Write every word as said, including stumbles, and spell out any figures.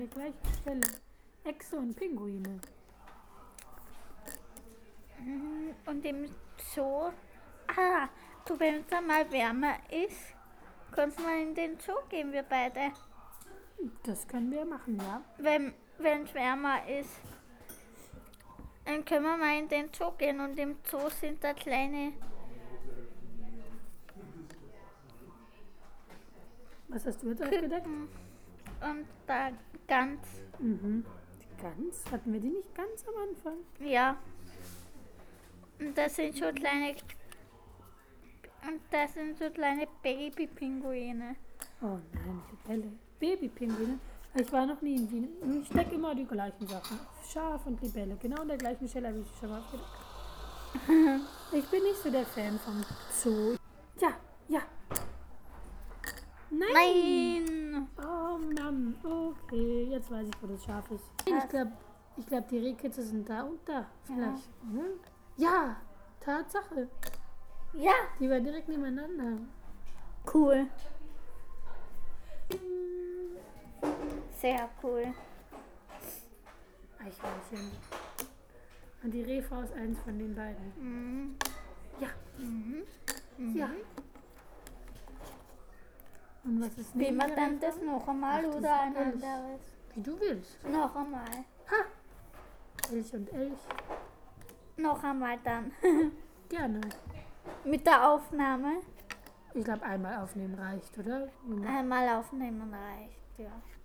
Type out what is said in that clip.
Der gleichen Stelle. Echse und Pinguine. Und im Zoo, ah, du, wenn es dann mal wärmer ist, können wir in den Zoo gehen, wir beide. Das können wir machen, ja. Wenn es wärmer ist, dann können wir mal in den Zoo gehen und im Zoo sind da kleine, Was hast du jetzt aufgedeckt? und da ganz, Mhm. Die Gans? Hatten wir die nicht ganz am Anfang? ja. Und das sind so kleine, und das sind so kleine Baby-Pinguine. Oh nein, Libelle. Babypinguine. Ich war noch nie in Wien. Ich stecke immer die gleichen Sachen. Schaf und Libelle. Genau an der gleichen Stelle habe ich sie schon mal aufgedeckt. Ich bin nicht so der Fan vom Zoo. Ja, ja. Nein! Nein! Oh Mann, okay. Jetzt weiß ich, wo das Schaf ist. Ich glaube, ich glaub, die Rehkitze sind da und da. Vielleicht. Ja, ja, Tatsache. Ja, Die war direkt nebeneinander. cool. Sehr cool. Eichhörnchen. Und die Rehfrau ist eins von den beiden. Mhm. Ja. Mhm. Ja. Und was ist Wie neben man der dann Rehfrau? das noch einmal Ach, das oder ist ein Elch. anderes? Wie du willst. Noch einmal. Ha! Elch und Elch. Noch einmal dann. Gerne. Mit der Aufnahme. Ich glaube, einmal aufnehmen reicht, oder? Einmal aufnehmen reicht, ja.